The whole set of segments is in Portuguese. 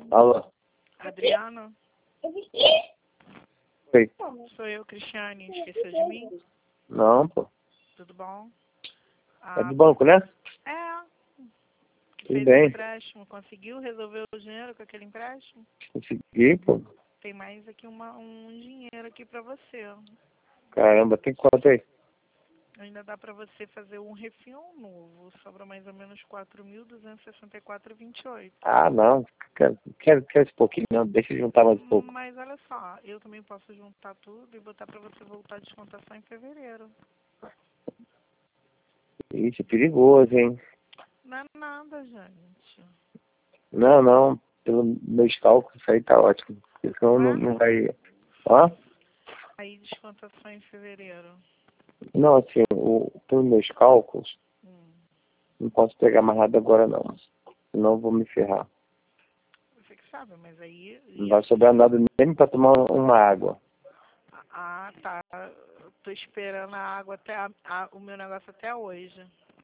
Alô? Adriano? Oi. Sou eu, Cristiane. Esqueceu de mim? Não, pô. Tudo bom? É do banco, né? É. Tudo Fez bem. um empréstimo. Conseguiu resolver o dinheiro com aquele empréstimo? Consegui, pô. Tem mais aqui um dinheiro aqui pra você. Caramba, tem quanto aí? Ainda dá pra você fazer um refil novo. Sobra mais ou menos 4.264,28. Ah, não. Quero esse pouquinho, não. Deixa eu juntar mais um pouco. Mas olha só, eu também posso juntar tudo e botar pra você voltar a descontação em fevereiro. Isso é perigoso, hein? Não é nada, gente. Não, não. Pelos meus cálculos, isso aí tá ótimo. Porque senão Não é? não vai... Ó? Aí descontação em fevereiro. Não, assim, pelos meus cálculos, Hum. não posso pegar mais nada agora, não. Senão eu vou me ferrar. Você que sabe, mas aí... Não vai sobrar nada nem pra tomar uma água. Ah, tá. Eu tô esperando a água até o meu negócio até hoje.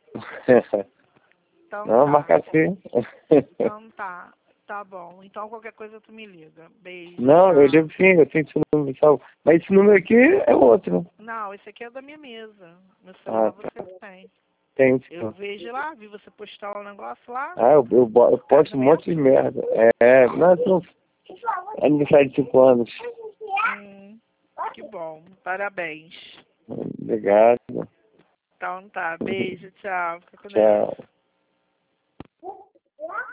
Então Não, tá. marca assim. Então tá. Tá bom. Então qualquer coisa tu me liga. Beijo. Não, eu Tchau. devo sim, eu tenho esse número salvo. Mas esse número aqui é outro. Não, esse aqui é da minha mesa. Meu Ah, celular tá. você tem. Tem Eu sim. vejo lá, vi você postar o negócio lá. Ah, eu posto um monte de merda. Não, é aniversário de 5 anos. Que bom. Parabéns. Obrigado. Então tá. Beijo, tchau. Fica com Deus. Tchau.